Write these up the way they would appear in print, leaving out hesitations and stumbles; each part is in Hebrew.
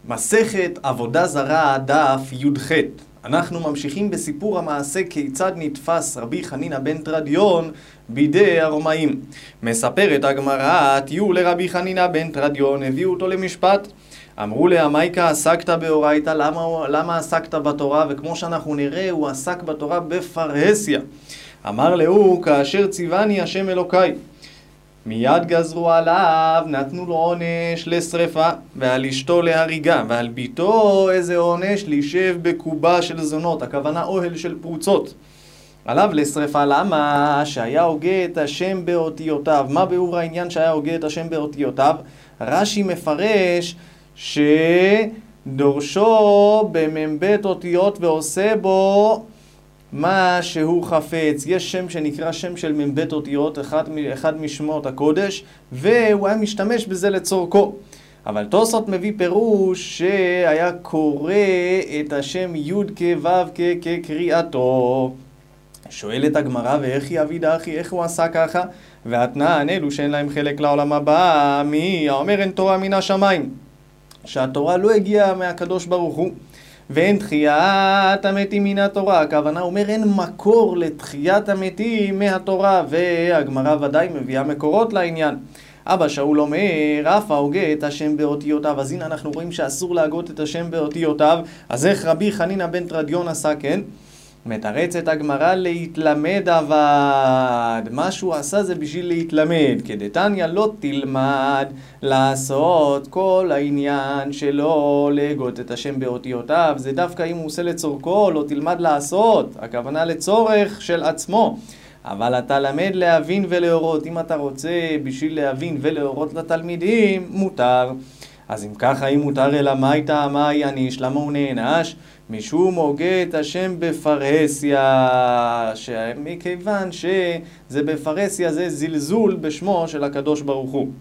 מסכת עבודה זרה דף י"ח. אנחנו ממשיכים בסיפור המעשה כיצד נתפס רבי חנינא בן תרדיון בידי הרומאים. מספרת הגמרא, תהיו לרבי חנינא בן תרדיון, הביאו אותו למשפט. אמרו לעמייקה, עסקת באורייתא, למה עסקת בתורה? וכמו שאנחנו נראה, הוא עסק בתורה בפרהסיה. אמר לו, כאשר ציווני השם אלוקיי. מיד גזרו עליו, נתנו לו עונש לשריפה, ועל אשתו להריגה, ועל ביתו איזה עונש לישב בקובה של זונות, הכוונה אוהל של פרוצות. עליו לשריפה, למה? שהיה הוגה את השם באותיותיו. מה ביאור העניין שהיה הוגה את השם באותיותיו? רש"י מפרש שדורשו במ"ב אותיות ועושה בו מה שהוא חפץ. יש שם שנקרא שם של מ"ב אותיות, אחד משמות הקודש, והוא היה משתמש בזה לצורכו. אבל תוספות מביא פירוש שהיה קורא את השם י' כ' ו' כקריאתו. שואלת הגמרא, ואיך יעביד אחי, איך הוא עשה ככה? והתנן, אלו שאין להם חלק לעולם הבא, מי האומר אין תורה מן השמיים, שהתורה לא הגיעה מהקדוש ברוך הוא. ואין תחיית המתים מן התורה, הכוונה אומר אין מקור לתחיית המתים מהתורה, והגמרא ודאי מביאה מקורות לעניין. אבא שאול אומר, אף ההוגה את השם באותיותיו, אז הנה אנחנו רואים שאסור להגות את השם באותיותיו, אז איך רבי חנינא בן תרדיון עשה כן? מתרצת הגמרא להתלמד עבד. מה שהוא עשה זה בשביל להתלמד. כדתניא לא תלמד לעשות כל העניין שלו להגות את השם באותיותיו. זה דווקא אם הוא עושה לצורכו, לא תלמד לעשות. הכוונה לצורך של עצמו. אבל אתה למד להבין ולהורות. אם אתה רוצה בשביל להבין ולהורות לתלמידים, מותר. אז אם ככה, אם מותר אלא מה הייתה מה יעניש? למה הוא נענש? משום הוגה את השם בפרהסיה, מכיוון שזה בפרהסיה זה זלזול בשמו של הקדוש ברוך הוא.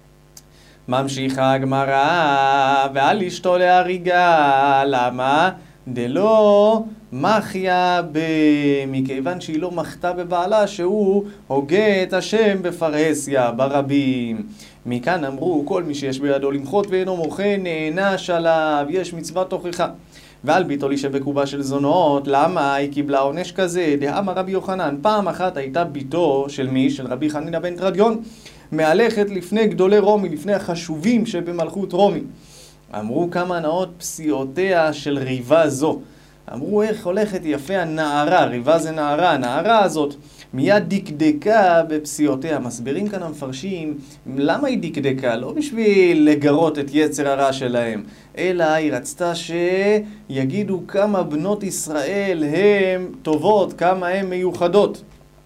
ממשיכה הגמרא, ועל אשתו להריגה, למה? דלא מחיה מכיוון שהיא לא מחתה בבעלה שהוא הוגה את השם בפרהסיה ברבים. מכאן אמרו כל מי שיש בידו למחות ואינו מוחה נענש עליו, יש מצוות תוכחה. ועל ביתו לישב בקובה של זונות, למה היא קיבלה עונש כזה? דאמר רבי יוחנן, פעם אחת הייתה ביתו של מי? של רבי חנינא בן תרדיון, מהלכת לפני גדולי רומי, לפני החשובים שבמלכות רומי. אמרו כמה נאות פסיעותיה של ריבה זו. אמרו איך הולכת יפה הנערה, ריבה זה נערה, הנערה הזאת מיד דקדקה בפסיעותיה. מסבירים כאן המפרשים למה היא דקדקה, לא בשביל לגרות את יצר הרע שלהם, אלא היא רצתה שיגידו כמה בנות ישראל הן טובות, כמה הן מיוחדות.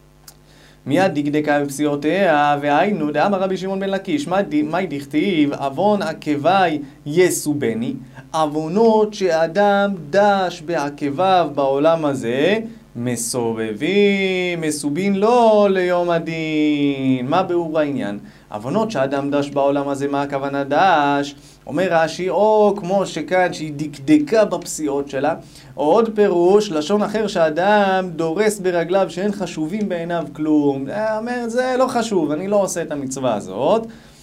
מיד דקדקה בפסיעותיה, והיינו דאמר רבי שמעון בן לקיש, מה דכתיב? עוון עקבי יסובני, עוונות שאדם דש בעקביו בעולם הזה מסובין לו ליום הדין. מה ביאור העניין? עוונות שאדם דש בעולם הזה, מה הכוונה דש? אומר רש"י, או כמו שכאן שהיא דקדקה בפסיעות שלה, או עוד פירוש, לשון אחר שאדם דורס ברגליו שאין חשובים בעיניו כלום. אומר, זה לא חשוב, אני לא עושה את המצווה הזאת.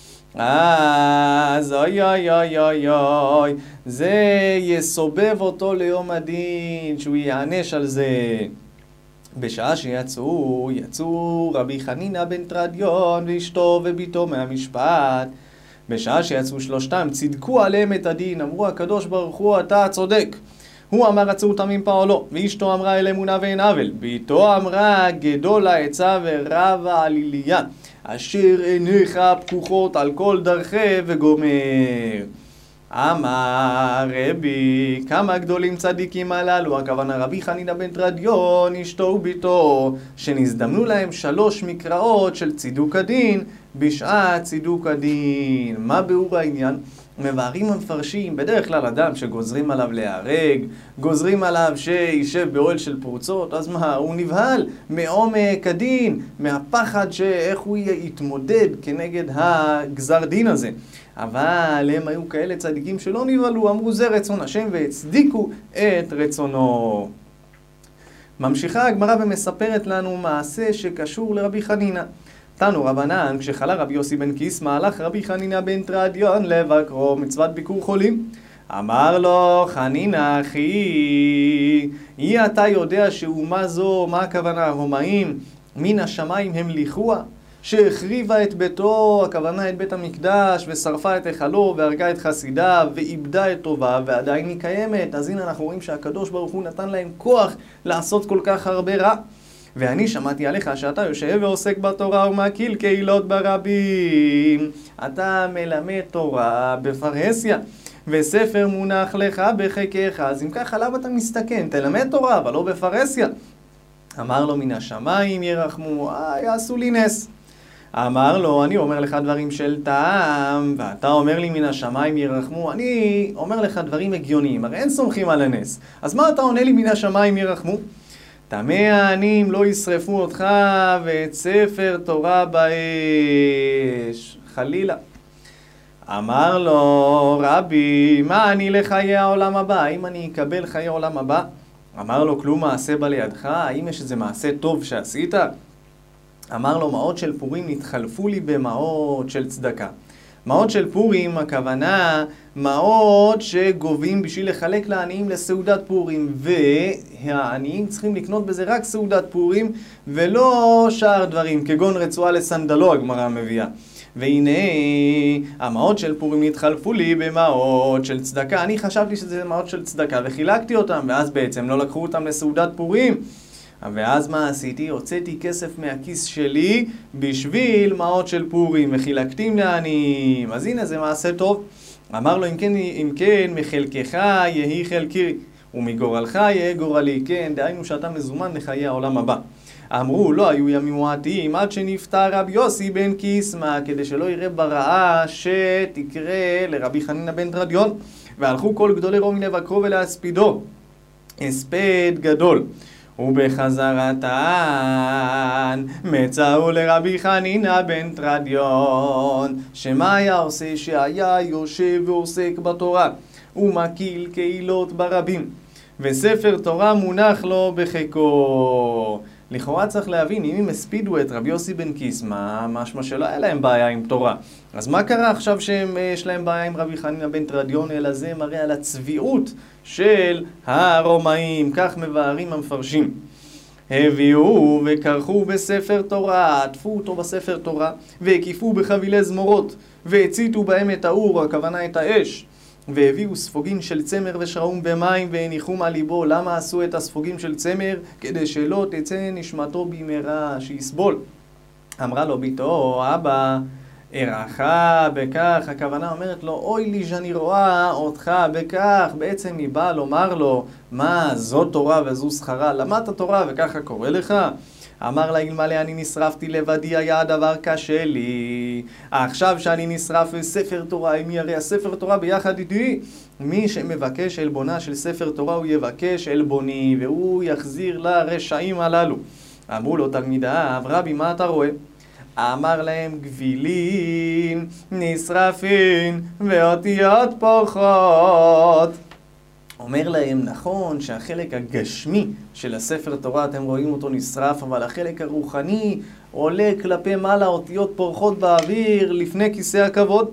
אז אוי אוי אוי אוי אוי, זה יסובב אותו ליום הדין, שהוא יענש על זה. בשעה שיצאו רבי חנינא בן תרדיון ואשתו וביתו מהמשפט, בשעה שיצאו שלושתם, צדקו עליהם את הדין, אמרו הקדוש ברוך הוא אתה צודק. הוא אמר רצו תמים פעולו, ואשתו אמרה אל אמונה ואין עוול, ביתו אמרה גדול העצה ורבה עליליה, אשר עיניך פקוחות על כל דרכי וגומר. אמר רבי, כמה גדולים צדיקים הללו, הכוונה רבי חנינא בן תרדיון, אשתו וביתו, שנזדמנו להם 3 מקראות של צידוק הדין בשעת צידוק הדין. מה ביאור העניין? מבארים המפרשים, בדרך כלל אדם שגוזרים עליו להיהרג, גוזרים עליו שישב באוהל של פרוצות, אז מה? הוא נבהל מעומק הדין, מהפחד שאיך הוא יתמודד כנגד הגזר דין הזה. אבל הם היו כאלה צדיקים שלא נבהלו, אמרו זה רצון השם והצדיקו את רצונו. ממשיכה הגמרא ומספרת לנו מעשה שקשור לרבי חנינא. תנו רבנן, כשחלה רבי יוסי בן קיסמא, הלך רבי חנינא בן תרדיון לבקרו, מצוות ביקור חולים. אמר לו, חנינא אחי, אתה יודע שאומה זו, מה הכוונה? הרומאים מן השמיים המליכוה, שהחריבה את ביתו, הכוונה את בית המקדש, ושרפה את היכלו, והרגה את חסידיו, ואיבדה את טובה, ועדיין היא קיימת. אז הנה אנחנו רואים שהקדוש ברוך הוא נתן להם כוח לעשות כל כך הרבה רע. ואני שמעתי עליך שאתה יושב ועוסק בתורה ומקיל קהילות ברבים. אתה מלמד תורה בפרהסיה, וספר מונח לך בחיקך. אז אם ככה, למה אתה מסתכן? תלמד תורה, אבל לא בפרהסיה. אמר לו, מן השמיים ירחמו, יעשו לי נס. אמר לו, אני אומר לך דברים של טעם, ואתה אומר לי מן השמיים ירחמו. אני אומר לך דברים הגיוניים, הרי אין סומכים על הנס. אז מה אתה עונה לי מן השמיים ירחמו? טמא העניים לא ישרפו אותך ואת ספר תורה באש. חלילה. אמר לו, רבי, מה אני לחיי העולם הבא? האם אני אקבל חיי העולם הבא? אמר לו, כלום מעשה בא לידך? האם יש איזה מעשה טוב שעשית? אמר לו, מעות של פורים נתחלפו לי במעות של צדקה. מעות של פורים, הכוונה, מעות שגובים בשביל לחלק לעניים לסעודת פורים, והעניים צריכים לקנות בזה רק סעודת פורים, ולא שאר דברים, כגון רצועה לסנדלו, הגמרא מביאה. והנה, המעות של פורים נתחלפו לי במעות של צדקה. אני חשבתי שזה מעות של צדקה, וחילקתי אותם, ואז בעצם לא לקחו אותם לסעודת פורים. ואז מה עשיתי? הוצאתי כסף מהכיס שלי בשביל מעות של פורים, וחילקתים לעניים. אז הנה, זה מעשה טוב. אמר לו, אם כן, מחלקך יהי חלקי, ומגורלך יהיה גורלי. כן, דהיינו שאתה מזומן לחיי העולם הבא. אמרו, לא היו ימים מועטים עד שנפטר רבי יוסי בן קיסמא, כדי שלא יראה ברעה שתקרה לרבי חנינא בן תרדיון. והלכו כל גדולי רומי לבקרו ולהספידו, הספד גדול. ובחזרתן מצאו לרבי חנינא בן תרדיון, שמה היה עושה? שהיה יושב ועוסק בתורה ומקיל קהילות ברבים, וספר תורה מונח לו בחיקו. לכאורה צריך להבין, אם הם הספידו את רבי יוסי בן קיסמא, משמע שלא היה להם בעיה עם תורה. אז מה קרה עכשיו שיש להם בעיה עם רבי חנינא בן תרדיון? אלא זה מראה על הצביעות של הרומאים, כך מבארים המפרשים. הביאו וקרחו בספר תורה, עטפו אותו בספר תורה, והקיפו בחבילי זמורות, והציתו בהם את האור, הכוונה את האש. והביאו ספוגין של צמר ושרעום במים והניחום על ליבו. למה עשו את הספוגים של צמר? כדי שלא תצא נשמתו במהרה, שיסבול. אמרה לו ביתו, אבא, אראך בכך. הכוונה אומרת לו, אוי לי שאני רואה אותך בכך. בעצם היא באה לומר לו, מה, זו תורה וזו שכרה? למדת תורה וככה קורה לך? אמר לה, אלמלא אני נשרפתי לבדי היה הדבר קשה לי. עכשיו שאני נשרף ספר תורה, מי הרי הספר תורה ביחד איתי? מי שמבקש עלבונה של ספר תורה הוא יבקש עלבוני, והוא יחזיר לרשעים הללו. אמרו לו תלמידיו, רבי, מה אתה רואה? אמר להם, גבילין נשרפין ואותיות פורחות. אומר להם, נכון שהחלק הגשמי של הספר תורה, אתם רואים אותו נשרף, אבל החלק הרוחני עולה כלפי מעלה, אותיות פורחות באוויר לפני כיסא הכבוד.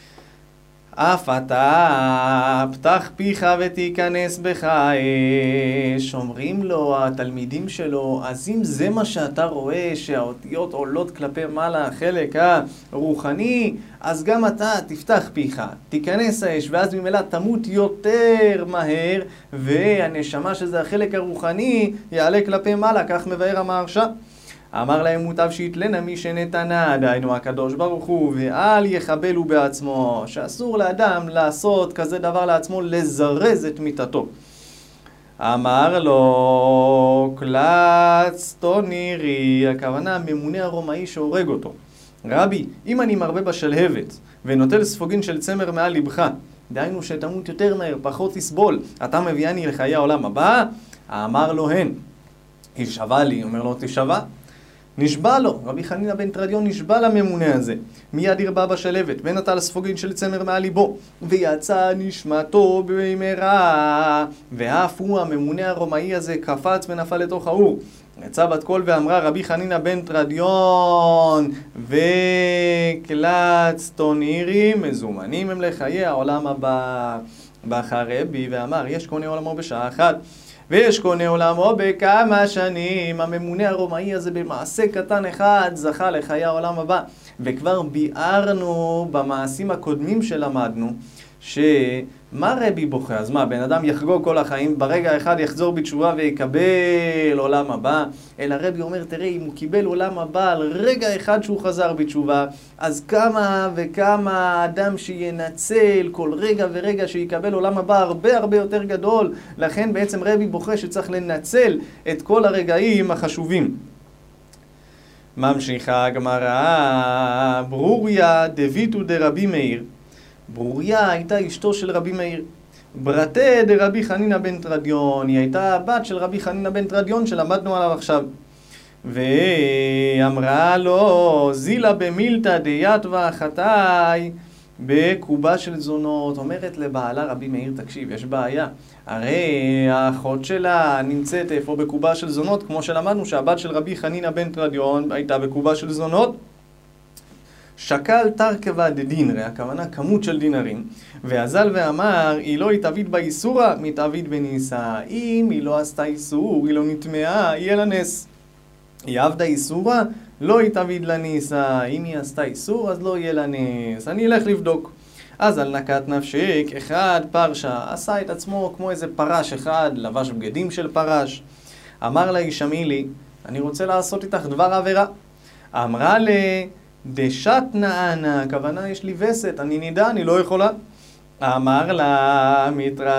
אף אתה פתח פיך ותיכנס בך אש. אומרים לו התלמידים שלו, אז אם זה מה שאתה רואה, שהאותיות עולות כלפי מעלה, החלק הרוחני, אז גם אתה תפתח פיך, תיכנס האש, ואז ממילא תמות יותר מהר, והנשמה שזה החלק הרוחני יעלה כלפי מעלה, כך מבאר המהרש"א. אמר להם, מוטב שיתלנה מי שנתנה, דהיינו הקדוש ברוך הוא, ואל יחבלו בעצמו, שאסור לאדם לעשות כזה דבר לעצמו, לזרז את מיתתו. אמר לו, קלץ תונירי, הכוונה הממונה הרומאי שהורג אותו. רבי, אם אני מרבה בשלהבת ונוטל ספוגין של צמר מעל לבך, דהיינו שתמות יותר מהר, פחות תסבול, אתה מביאני לחיי העולם הבא? אמר לו, הן. ישבע לי, אומר לו, תשבע. נשבע לו, רבי חנינא בן תרדיון נשבע לממונה הזה. מיד הרבה בשלבת, ונטל ספוגין של צמר מעל ליבו, ויצא נשמתו במהרה. ואף הוא, הממונה הרומאי הזה, קפץ ונפל לתוך האור. יצא בת קול ואמרה, רבי חנינא בן תרדיון וקלץ תונירי, מזומנים הם לחיי העולם הבא. בכה רבי ואמר, יש קונה עולמו בשעה אחת, ויש קונה עולמו בכמה שנים. הממונה הרומאי הזה במעשה קטן אחד זכה לחיי העולם הבא. וכבר ביארנו במעשים הקודמים שלמדנו, שמה רבי בוכה? אז מה, בן אדם יחגוג כל החיים, ברגע אחד יחזור בתשובה ויקבל עולם הבא? אלא רבי אומר, תראה, אם הוא קיבל עולם הבא על רגע אחד שהוא חזר בתשובה, אז כמה וכמה אדם שינצל כל רגע ורגע שיקבל עולם הבא הרבה הרבה יותר גדול. לכן בעצם רבי בוכה שצריך לנצל את כל הרגעים החשובים. ממשיכה הגמרא, ברוריה דביתו דרבי מאיר. ברוריה הייתה אשתו של רבי מאיר. ברתה דרבי חנינא בן תרדיון, היא הייתה הבת של רבי חנינא בן תרדיון שלמדנו עליו עכשיו. ואמרה לו, זילה במילתא דיתווה חטאי, בקובה של זונות. אומרת לבעלה רבי מאיר, תקשיב, יש בעיה. הרי האחות שלה נמצאת איפה? בקובה של זונות, כמו שלמדנו שהבת של רבי חנינא בן תרדיון הייתה בקובה של זונות. שקל תרכבה דדינרי, הכוונה כמות של דינרים, ואזל ואמר, היא לא התאבית באיסורה, מתאבית בניסה. אם היא לא עשתה איסור, היא לא נטמעה, יהיה לה נס. היא עבדה איסורה, לא התאבית לניסה. אם היא עשתה איסור, אז לא יהיה לה נס. אני אלך לבדוק. אז על נקת נפשק, אחד פרשה, עשה את עצמו כמו איזה פרש אחד, לבש בגדים של פרש. אמר לה, ישמעי לי, אני רוצה לעשות איתך דבר עבירה. אמרה לה, דשת נענה, הכוונה יש לי וסת, אני נידה, אני לא יכולה. אמר לה,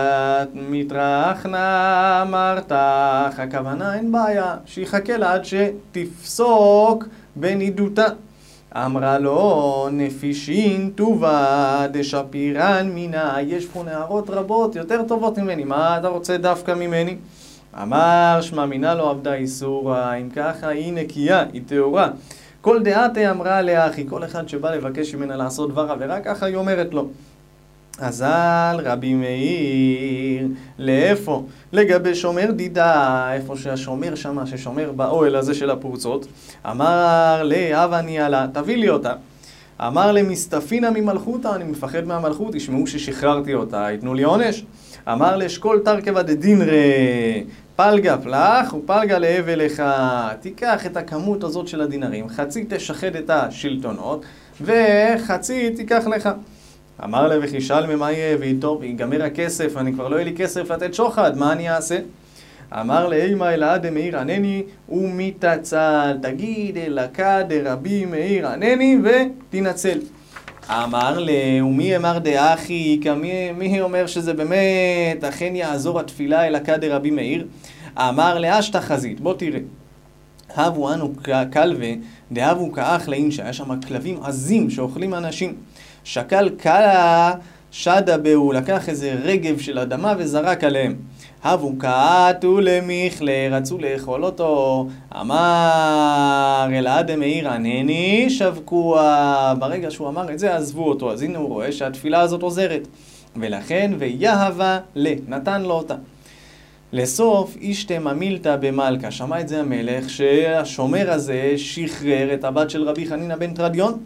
מתרחנה אמרתך, הכוונה אין בעיה, שיחכה לה עד שתפסוק בנידותה. אמרה לו, נפישין טובה דשפירן מינה, יש פה נערות רבות יותר טובות ממני, מה אתה רוצה דווקא ממני? אמר, שמע מינה לא עבדה איסורה, אם ככה היא נקייה, היא טהורה. כל דעתה אמרה לאחי, כל אחד שבא לבקש ממנה לעשות דבר עבירה, ככה היא אומרת לו. אזל רבי מאיר, לאיפה? לגבי שומר דידה, איפה שהשומר שמה, ששומר באוהל הזה של הפרוצות. אמר לאבא ניאלה, תביא לי אותה. אמר למסתפינה ממלכותה, אני מפחד מהמלכות, ישמעו ששחררתי אותה, יתנו לי עונש. אמר לשקול תרכבה דדינרי, פלגה פלח ופלגה להבל לך. תיקח את הכמות הזאת של הדינרים, חצי תשחד את השלטונות וחצי תיקח לך. אמר לה, וכי שלמה מה יהיה? ואיתו ויגמר הכסף, אני כבר לא יהיה לי כסף לתת שוחד, מה אני אעשה? אמר לה, אימה אלעד דמאיר ענני ומתצל, תגיד אלקה דרבי מאיר ענני ותנצל. אמר לה, ומי אמר דאחי, מי אומר שזה באמת אכן יעזור התפילה אלקה דרבי מאיר? אמר לה, אשתה חזית, בוא תראה. הבו אנו כלווה, דהבו כאח לאינשה, היה שם כלבים עזים שאוכלים אנשים. שקל קלה שדה בהו, לקח איזה רגב של אדמה וזרק עליהם. הבו קעתו למיכלה, רצו לאכול אותו. אמר אלעד מאיר ענני שבקוה, ברגע שהוא אמר את זה עזבו אותו. אז הנה הוא רואה שהתפילה הזאת עוזרת, ולכן ויהבה נתן לו אותה. לסוף אישתה ממילתא במלכה, שמע את זה המלך שהשומר הזה שחרר את הבת של רבי חנינא בן תרדיון.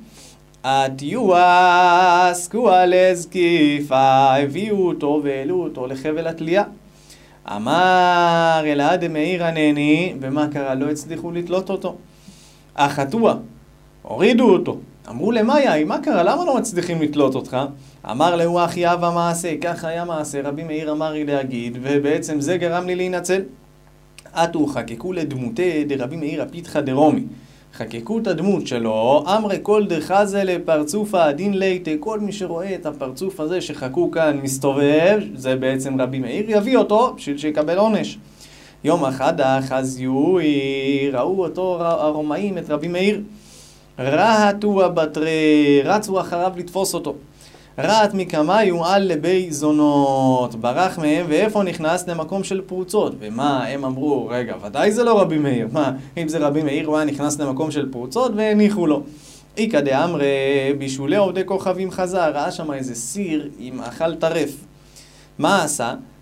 התיועס קועה לזקיפה, הביאו אותו והעלו אותו לחבל התלייה. אמר אלעד מאיר ענני, ומה קרה? לא הצליחו לתלות אותו. החטוע, הורידו אותו. אמרו למאי, מה קרה? למה לא מצליחים לתלות אותך? אמר לו, אחי אבא מעשה, כך היה מעשה, רבי מאיר אמר לי להגיד, ובעצם זה גרם לי להינצל. עתו חקקו לדמותי דרבי מאיר הפיתחה דרומי. חקקו את הדמות שלו, אמרי כל דחזה לפרצופה הדין ליטה, כל מי שרואה את הפרצוף הזה שחקו כאן מסתובב, זה בעצם רבי מאיר, יביא אותו בשביל שיקבל עונש. יום אחד החזיוי, ראו אותו הרומאים, את רבי מאיר, רהטו הבטרי, רצו אחריו לתפוס אותו. רעת מקמיו על לבי זונות, ברח מהם, ואיפה נכנס? למקום של פרוצות. ומה הם אמרו? רגע, ודאי זה לא רבי מאיר. מה, אם זה רבי מאיר, הוא היה נכנס למקום של פרוצות והניחו לו. איקא דאמרי בישולי עובדי כוכבים חזר, ראה שם איזה סיר עם אכל טרף. מה עשה?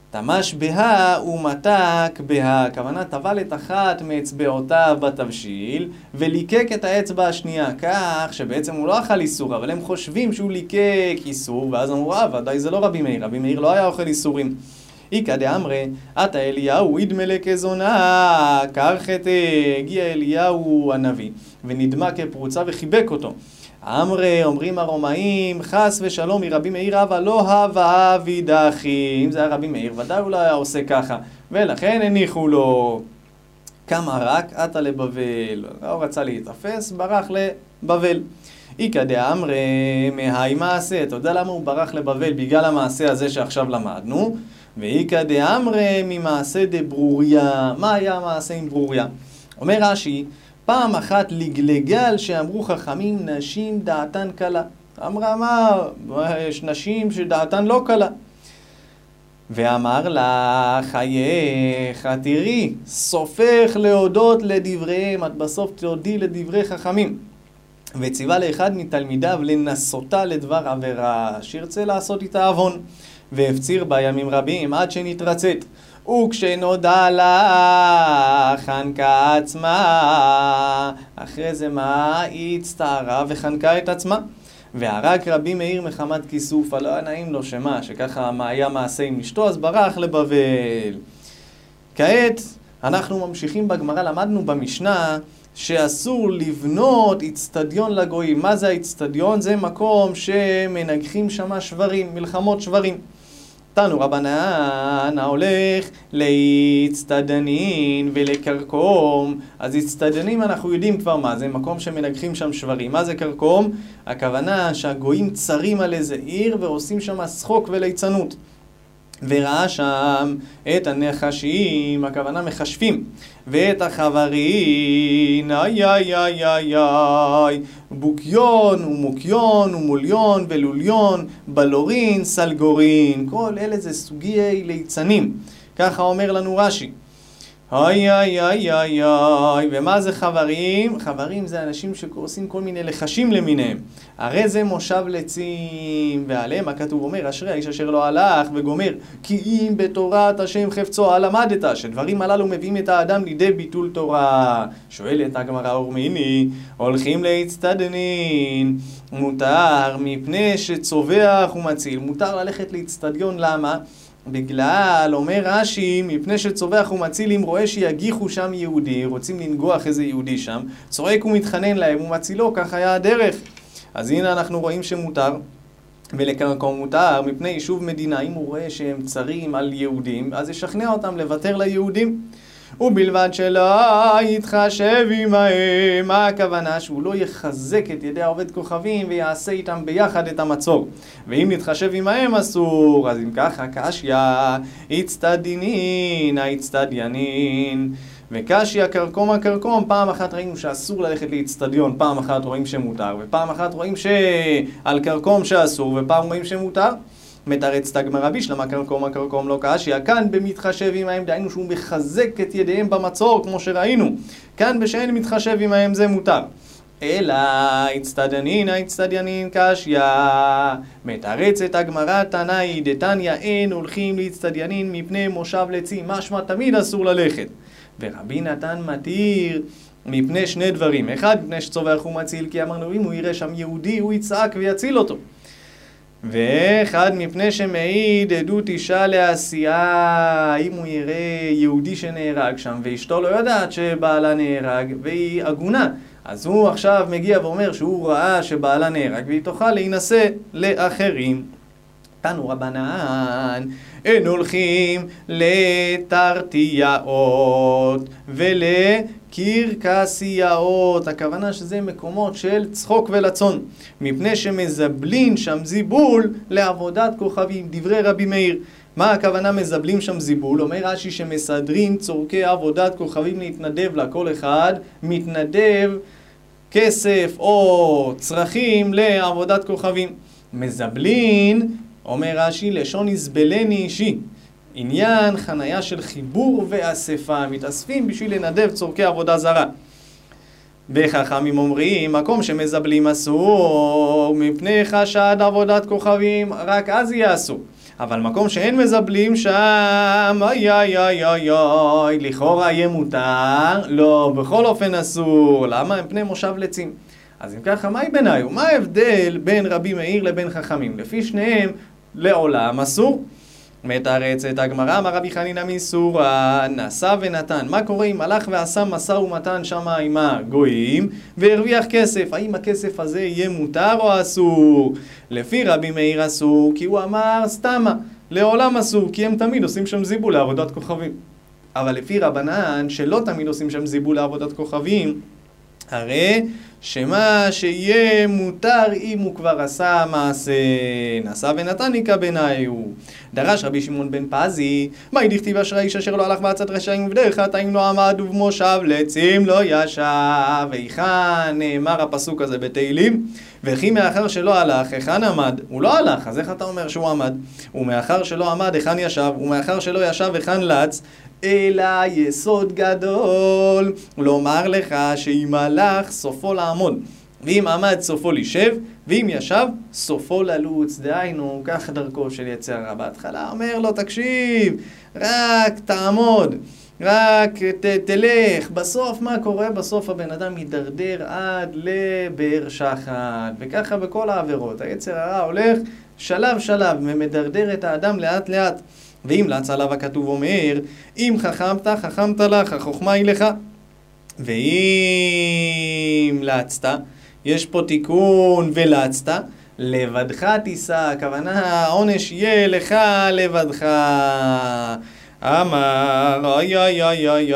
תמש בה ומתק בה, הכוונה טבל את אחת מאצבעותיו בתבשיל וליקק את האצבע השנייה, כך שבעצם הוא לא אכל איסור, אבל הם חושבים שהוא ליקק איסור, ואז אמרו, ודאי זה לא רבי מאיר, רבי מאיר לא היה אוכל איסורים. איקא דאמרי, עתה אליהו ידמה כזונה, כרחת, הגיע אליהו הנביא ונדמה כפרוצה וחיבק אותו. אמרי, אומרים הרומאים, חס ושלום מרבי מאיר, אבל לא הווה וידחי. אם זה היה רבי מאיר, ודאי הוא לא היה עושה ככה, ולכן הניחו לו. כמה רק עתה לבבל, הוא רצה להתאפס, ברח לבבל. איקא דאמרי, מהי מעשה, אתה יודע למה הוא ברח לבבל? בגלל המעשה הזה שעכשיו למדנו. ואיקא דאמרי ממעשה דברוריה. מה היה המעשה עם ברוריה? אומר רש"י, פעם אחת לגלגל שאמרו חכמים נשים דעתן קלה. אמרה מה? יש נשים שדעתן לא קלה. ואמר לה, חייך, תראי, סופך להודות לדבריהם, את בסוף תודי לדברי חכמים. וציווה לאחד מתלמידיו לנסותה לדבר עבירה, שירצה לעשות איתה עוון. והפציר בה ימים רבים עד שנתרצת. וכשנודע לה חנקה עצמה, אחרי זה מה? היא הצטערה וחנקה את עצמה. והרג רבי מאיר מחמת כיסוף, לא היה נעים לו שמה, שככה היה מעשה עם אשתו, אז ברח לבבל. כעת אנחנו ממשיכים בגמרא, למדנו במשנה שאסור לבנות אצטדיון לגויים. מה זה האצטדיון? זה מקום שמנגחים שמה שברים, מלחמות שברים. תנו רבנן, ההולך לאצטדנין ולקרקום. אז אצטדנין אנחנו יודעים כבר מה זה, מקום שמנגחים שם שברים. מה זה קרקום? הכוונה שהגויים צרים על איזה עיר ועושים שם שחוק וליצנות. וראה שם את הנחשים, הכוונה מחשבים, ואת החברים, בוקיון ומוקיון ומוליון ולוליון, בלורין, סלגורין, כל אלה זה סוגי ליצנים, ככה אומר לנו רש"י. ומה זה חברים? חברים זה אנשים שעושים כל מיני לחשים למיניהם. הרי זה מושב לצים, ועליהם הכתוב אומר, אשרי האיש אשר לא הלך וגומר, כי אם בתורת השם חפצו למדת, שדברים הללו מביאים את האדם לידי ביטול תורה. שואלת הגמרא אורמיני, הולכים להצטדנין, מותר מפני שצובח ומציל. מותר ללכת להצטדיון, למה? בגלל, אומר רש"י, מפני שצובח ומציל, אם רואה שיגיחו שם יהודי, רוצים לנגוח איזה יהודי שם, צועק ומתחנן להם ומצילו, כך היה הדרך. אז הנה אנחנו רואים שמותר, ולקרקום מותר, מפני יישוב מדינה, אם הוא רואה שהם צרים על יהודים, אז ישכנע אותם לוותר ליהודים. ובלבד שלא יתחשב עמהם, מה הכוונה? שהוא לא יחזק את ידי העובד כוכבים ויעשה איתם ביחד את המצור. ואם נתחשב עמהם אסור, אז אם ככה קשיא הצטדינין, הצטדיינין, וקשיא קרקום הקרקום. פעם אחת ראינו שאסור ללכת לאצטדיון, פעם אחת רואים שמותר, ופעם אחת רואים שעל קרקום שאסור, ופעם רואים שמותר. מתרצת הגמרא בישלמה קרקום הקרקום לא קשיא, כאן במתחשב עמהם, דהיינו שהוא מחזק את ידיהם במצור כמו שראינו, כאן בשאין מתחשב עמהם זה מותר. אלא הצטדנין, הצטדיינין קשיא. מתרצת הגמרא תנאי דתניא, אין הולכים להצטדיינין מפני מושב לצים, משמע תמיד אסור ללכת. ורבי נתן מתיר מפני שני דברים. אחד, מפני שצובח ומציל, כי אמרנו אם הוא יראה שם יהודי הוא יצעק ויציל אותו. ואחד מפני שמעיד עדות אישה לעשייה, אם הוא יראה יהודי שנהרג שם ואשתו לא יודעת שבעלה נהרג והיא עגונה, אז הוא עכשיו מגיע ואומר שהוא ראה שבעלה נהרג והיא תוכל להינשא לאחרים. תנו רבנן, אין הולכים לתרתיעות ולקרקסיות, הכוונה שזה מקומות של צחוק ולצון, מפני שמזבלין שם זיבול לעבודת כוכבים, דברי רבי מאיר. מה הכוונה מזבלים שם זיבול? אומר רש"י שמסדרים צורכי עבודת כוכבים להתנדב לה, כל אחד מתנדב כסף או צרכים לעבודת כוכבים. מזבלין, אומר רש"י, לשון יזבלני אישי, עניין חנייה של חיבור ואספה, מתאספים בשביל לנדב צורכי עבודה זרה. וחכמים אומרים, מקום שמזבלים אסור, מפני חשד עבודת כוכבים, רק אז יהיה אסור. אבל מקום שאין מזבלים שם, אוי, לכאורה יהיה מותר, לא, בכל אופן אסור. למה? הם פני מושב לצים. אז אם ככה, מהי ביניי? ומה ההבדל בין רבי מאיר לבין חכמים? לפי שניהם, לעולם אסור. מתרצת הגמרא, אמר רבי חנינא מסורא, נשא ונתן. מה קורה אם הלך ועשה משא ומתן שם עם הגויים והרוויח כסף? האם הכסף הזה יהיה מותר או אסור? לפי רבי מאיר אסור, כי הוא אמר סתמה, לעולם אסור, כי הם תמיד עושים שם זיבול לעבודת כוכבים. אבל לפי רבנן, שלא תמיד עושים שם זיבול לעבודת כוכבים, הרי שמה שיהיה מותר אם הוא כבר עשה מעשה, נשא ונתן איכא ביניי הוא. דרש רבי שמעון בן פזי, מהי דכתיב אשרי האיש אשר לא הלך בעצת רשעים ובדרך חטאים לא עמד ובמושב לצים לא ישב. היכן נאמר הפסוק הזה בתהילים? וכי מאחר שלא הלך, היכן עמד? הוא לא הלך, אז איך אתה אומר שהוא עמד? ומאחר שלא עמד, היכן ישב? ומאחר שלא ישב, היכן לץ? אלא יסוד גדול, לומר לך שאם הלך סופו לעמוד, ואם עמד סופו לישב, ואם ישב סופו ללוץ. דהיינו, כך דרכו של יצר הרע. בהתחלה אומר לו, תקשיב, רק תעמוד, רק תלך. בסוף מה קורה? בסוף הבן אדם יידרדר עד לבאר שחת, וככה בכל העבירות. היצר הרע הולך שלב שלב ומדרדר את האדם לאט לאט. ואם לץ עליו הכתוב אומר, אם חכמת, חכמת לך, החוכמה היא לך. ואם לצת, יש פה תיקון ולצת, לבדך תישא, הכוונה העונש יהיה לך לבדך. אמר אוי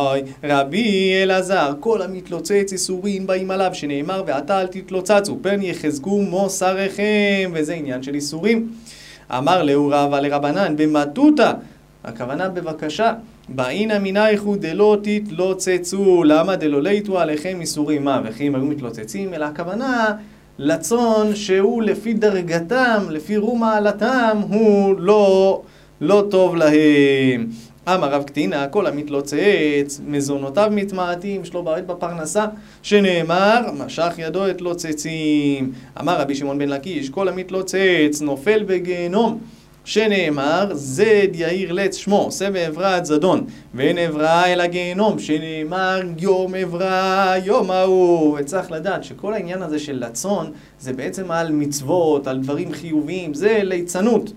רבי אלעזר, כל המתלוצץ איסורים באים עליו, שנאמר ועתה אל תתלוצצו פן יחזקו מוסריכם, וזה עניין של איסורים. אמר לאו רבא לרבנן במטותא, הכוונה בבקשה, באינה מנייכו דלא תתלוצצו. למה? דלא ליטו עליכם איסורים. מה? וכי אם היו מתלוצצים, אלא הכוונה לצון שהוא לפי דרגתם, לפי רומעלתם, הוא לא טוב להם. אמר רב קטינא, כל המתלוצץ מזונותיו מתמעטים, יש לו בעיות בפרנסה, שנאמר משך ידו את לוצצים. אמר רבי שמעון בן לקיש, כל המתלוצץ נופל בגיהנום, שנאמר זד יאיר לץ שמו, עושה בעברת זדון, ואין עברה אלא גיהנום, שנאמר יום עברה יום ההוא. וצריך לדעת שכל העניין הזה של לצון זה בעצם על מצוות, על דברים חיוביים, זה ליצנות.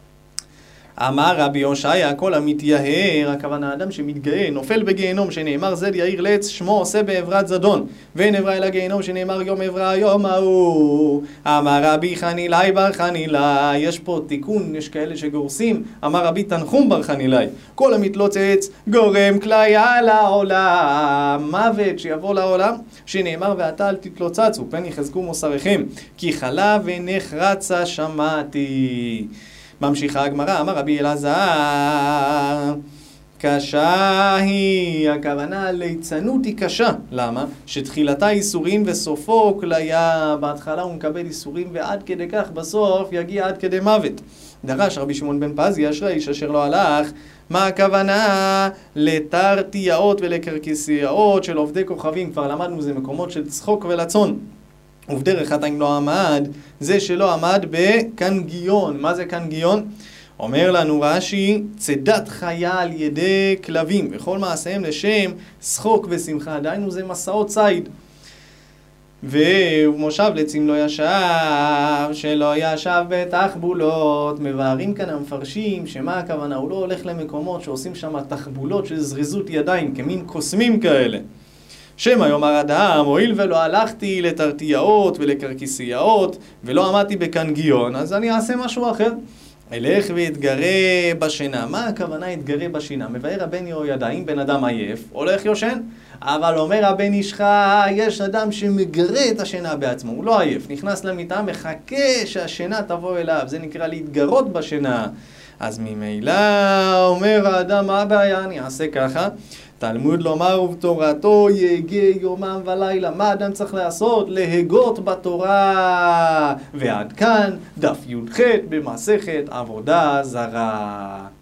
אמר רבי הושעיה, כל המתייהר, הכוונה האדם שמתגאה, נופל בגיהנום, שנאמר זד יאיר לץ שמו, עושה בעברת זדון, ואין עברה אלא גיהנום, שנאמר יום עברה יום ההוא. אמר רבי חנילאי בר חנילאי, יש פה תיקון, יש כאלה שגורסים. אמר רבי תנחום בר חנילאי, כל המתלוצץ גורם כליה לעולם, מוות שיבוא לעולם, שנאמר ועתה אל תתלוצצו פן יחזקו מוסריכם, כי חלה ונחרצה שמעתי. ממשיכה הגמרא, אמר רבי אלעזר, קשה היא, הכוונה ליצנות היא קשה. למה? שתחילתה איסורים וסופו כליה. בהתחלה הוא מקבל איסורים ועד כדי כך בסוף יגיע עד כדי מוות. דרש רבי שמעון בן פזי, אשרי האיש אשר לא הלך. מה הכוונה? לתרתיעות ולקרקסיות של עובדי כוכבים. כבר למדנו, זה מקומות של צחוק ולצון. ובדרך חטאים לא עמד, זה שלא עמד בקנגיון. מה זה קנגיון? אומר לנו רש"י, צידת חיה על ידי כלבים, וכל מעשיהם לשם שחוק ושמחה. דהיינו זה מסעות ציד. ומושב לצים לא ישב, שלא ישב בתחבולות. מבארים כאן המפרשים שמה הכוונה? הוא לא הולך למקומות שעושים שם תחבולות של זריזות ידיים, כמין קוסמים כאלה. שמא יאמר אדם, הואיל ולא הלכתי לתרתיעות ולקרקסיות ולא עמדתי בקנגיון, אז אני אעשה משהו אחר. אלך והתגרה בשינה. מה הכוונה התגרה בשינה? מבאר הבן יהוידע, אם בן אדם עייף, הולך יושן. אבל אומר הבן איש חי, יש אדם שמגרה את השינה בעצמו, הוא לא עייף, נכנס למיטה, מחכה שהשינה תבוא אליו, זה נקרא להתגרות בשינה. אז ממילא אומר האדם, מה הבעיה? אני אעשה ככה. תלמוד לומר ובתורתו יהגה יומם ולילה. מה אדם צריך לעשות? להגות בתורה. ועד כאן דף י"ח במסכת עבודה זרה.